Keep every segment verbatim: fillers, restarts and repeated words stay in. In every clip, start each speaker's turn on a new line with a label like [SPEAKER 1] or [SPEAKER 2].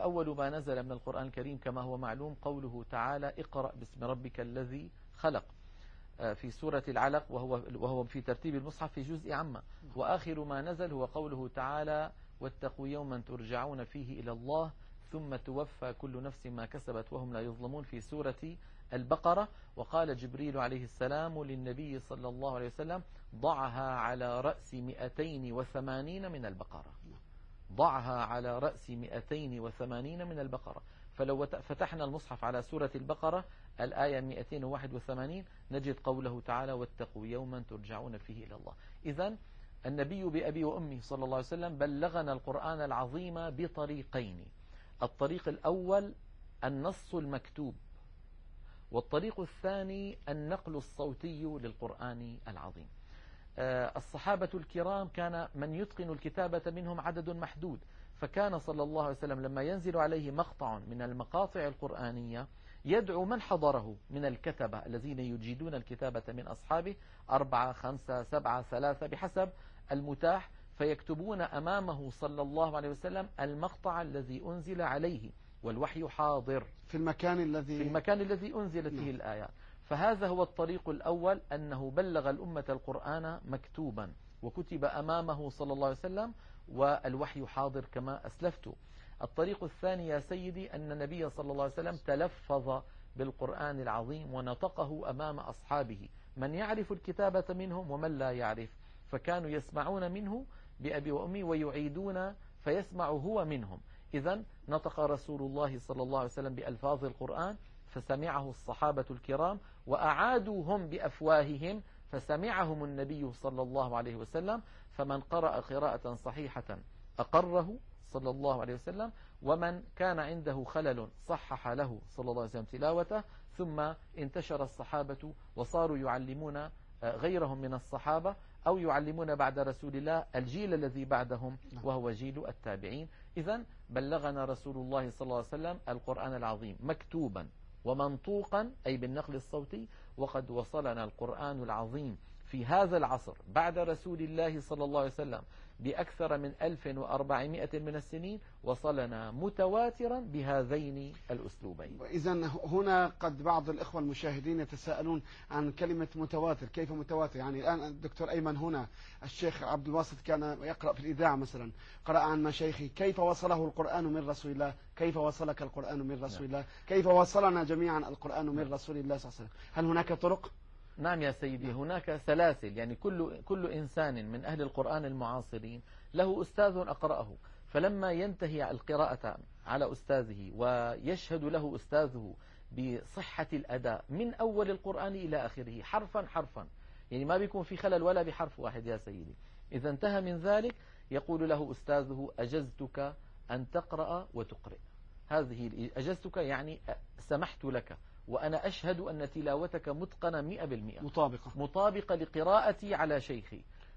[SPEAKER 1] فأول ما نزل من القرآن الكريم كما هو معلوم قوله تعالى اقرأ باسم ربك الذي خلق في سورة العلق، وهو, وهو في ترتيب المصحف في جزء عامة. وآخر ما نزل هو قوله تعالى واتقوا يوما ترجعون فيه إلى الله ثم توفى كل نفس ما كسبت وهم لا يظلمون في سورة البقرة. وقال جبريل عليه السلام للنبي صلى الله عليه وسلم ضعها على رأس مئتين وثمانين من البقرة، ضعها على رأس مئتين وثمانين من البقرة. فلو فتحنا المصحف على سورة البقرة الآية مئتين وواحد وثمانين نجد قوله تعالى واتقوا يوما ترجعون فيه إلى الله. إذن النبي بأبي وأمي صلى الله عليه وسلم بلغنا القرآن العظيم بطريقين: الطريق الأول النص المكتوب، والطريق الثاني النقل الصوتي للقرآن العظيم. الصحابة الكرام كان من يتقن الكتابة منهم عدد محدود، فكان صلى الله عليه وسلم لما ينزل عليه مقطع من المقاطع القرآنية يدعو من حضره من الكتبة الذين يجيدون الكتابة من أصحابه أربعة خمسة سبعة ثلاثة بحسب المتاح، فيكتبون أمامه صلى الله عليه وسلم المقطع الذي أنزل عليه والوحي حاضر
[SPEAKER 2] في المكان الذي
[SPEAKER 1] في المكان الذي أنزلت فيه الآيات. فهذا هو الطريق الأول، أنه بلغ الأمة القرآن مكتوبا وكتب أمامه صلى الله عليه وسلم والوحي حاضر كما أسلفت. الطريق الثاني يا سيدي أن النبي صلى الله عليه وسلم تلفظ بالقرآن العظيم ونطقه أمام أصحابه، من يعرف الكتابة منهم ومن لا يعرف، فكانوا يسمعون منه بأبي وأمي ويعيدون فيسمع هو منهم. إذن نطق رسول الله صلى الله عليه وسلم بألفاظ القرآن فسمعه الصحابة الكرام وأعادوا هم بأفواههم فسمعهم النبي صلى الله عليه وسلم، فمن قرأ قراءة صحيحة أقره صلى الله عليه وسلم، ومن كان عنده خلل صحح له صلى الله عليه وسلم تلاوته. ثم انتشر الصحابة وصاروا يعلمون غيرهم من الصحابة أو يعلمون بعد رسول الله الجيل الذي بعدهم وهو جيل التابعين. إذن بلغنا رسول الله صلى الله عليه وسلم القرآن العظيم مكتوبا ومنطوقا أي بالنقل الصوتي، وقد وصلنا القرآن العظيم في هذا العصر بعد رسول الله صلى الله عليه وسلم بأكثر من ألف وأربعمائة من السنين، وصلنا متواترا بهذين الأسلوبين.
[SPEAKER 2] إذن هنا قد بعض الإخوة المشاهدين يتساءلون عن كلمة متواتر، كيف متواتر؟ يعني الآن الدكتور أيمن هنا الشيخ عبد الباسط كان يقرأ في الإذاعة مثلا، قرأ عن مشايخه كيف وصله القرآن من رسول الله، كيف وصلك القرآن من رسول الله، كيف وصلنا جميعا القرآن من رسول الله صلى الله عليه وسلم. هل هناك طرق؟
[SPEAKER 1] نعم يا سيدي، هناك سلاسل. يعني كل كل إنسان من أهل القرآن المعاصرين له أستاذ أقرأه، فلما ينتهي القراءة على أستاذه ويشهد له أستاذه بصحة الأداء من أول القرآن إلى آخره حرفا حرفا، يعني ما بيكون في خلل ولا بحرف واحد يا سيدي، إذا انتهى من ذلك يقول له أستاذه أجزتك أن تقرأ وتقرأ. هذه أجزتك يعني سمحت لك، وأنا أشهد أن تلاوتك متقنة مئة بالمئة
[SPEAKER 2] مطابقة
[SPEAKER 1] مطابقة لقراءتي على شيخي،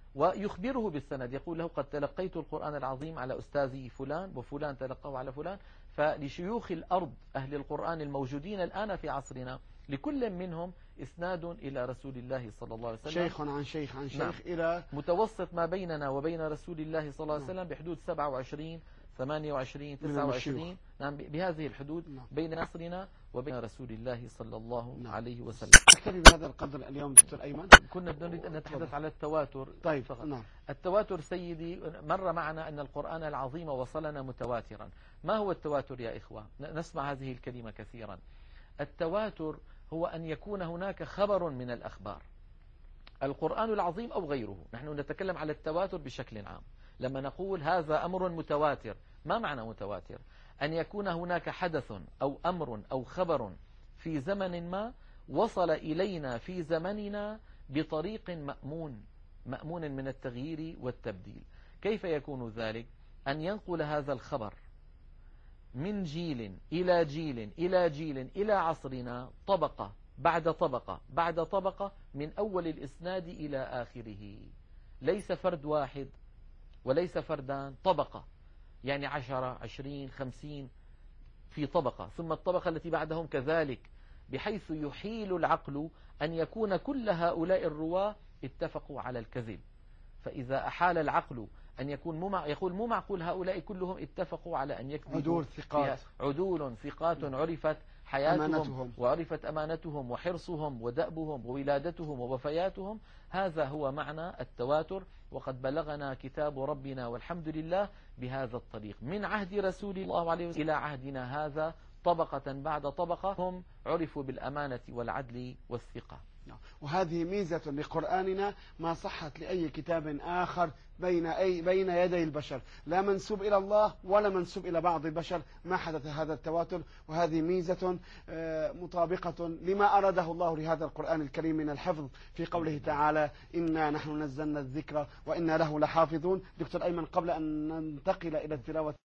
[SPEAKER 1] ويخبره بالسند، يقول له قد تلقيت القرآن العظيم على أستاذي فلان وفلان تلقاه على فلان. فلشيوخ الأرض أهل القرآن الموجودين الآن في عصرنا لكل منهم إسناد إلى رسول الله صلى الله عليه وسلم،
[SPEAKER 2] شيخ عن شيخ عن شيخ نعم. إلى
[SPEAKER 1] متوسط ما بيننا وبين رسول الله صلى الله عليه وسلم بحدود سبعة وعشرين ثمانية وعشرين تسعة وعشرين، نعم بهذه الحدود نعم. بين عصرنا وبين رسول الله صلى الله نعم. عليه وسلم.
[SPEAKER 2] أكتفي بهذا القدر اليوم دكتور أيمن.
[SPEAKER 1] كنا نريد أن نتحدث على التواتر.
[SPEAKER 2] طيب فقط. نعم.
[SPEAKER 1] التواتر سيدي مر معنا أن القرآن العظيم وصلنا متواترا. ما هو التواتر يا إخوة؟ نسمع هذه الكلمة كثيرا. التواتر هو أن يكون هناك خبر من الأخبار، القرآن العظيم أو غيره. نحن نتكلم على التواتر بشكل عام. لما نقول هذا أمر متواتر، ما معنى متواتر؟ أن يكون هناك حدث أو أمر أو خبر في زمن ما وصل إلينا في زمننا بطريق مأمون مأمون من التغيير والتبديل. كيف يكون ذلك؟ أن ينقل هذا الخبر من جيل إلى جيل إلى جيل إلى عصرنا طبقة بعد طبقة بعد طبقة من أول الإسناد إلى آخره، ليس فرد واحد وليس فردان، طبقة، يعني عشرة عشرين خمسين في طبقة، ثم الطبقة التي بعدهم كذلك، بحيث يحيل العقل أن يكون كل هؤلاء الرواة اتفقوا على الكذب. فإذا أحال العقل أن يكون مو مع يقول مو معقول هؤلاء كلهم اتفقوا على أن يكذبوا
[SPEAKER 2] عدول ثقات
[SPEAKER 1] عدول ثقات عرفت حياتهم
[SPEAKER 2] أمانتهم.
[SPEAKER 1] وعرفت أمانتهم وحرصهم ودأبهم وولادتهم ووفياتهم. هذا هو معنى التواتر. وقد بلغنا كتاب ربنا والحمد لله بهذا الطريق من عهد رسول الله عليه وسلم إلى عهدنا هذا طبقة بعد طبقة هم عرفوا بالأمانة والعدل والثقة.
[SPEAKER 2] وهذه ميزة لقرآننا ما صحت لأي كتاب آخر بين أي بين يدي البشر، لا منسوب إلى الله ولا منسوب إلى بعض البشر، ما حدث هذا التواتر. وهذه ميزة مطابقة لما أراده الله لهذا القرآن الكريم من الحفظ في قوله تعالى إنا نحن نزلنا الذكر وإنا له لحافظون. دكتور أيمن، قبل أن ننتقل إلى التلاوة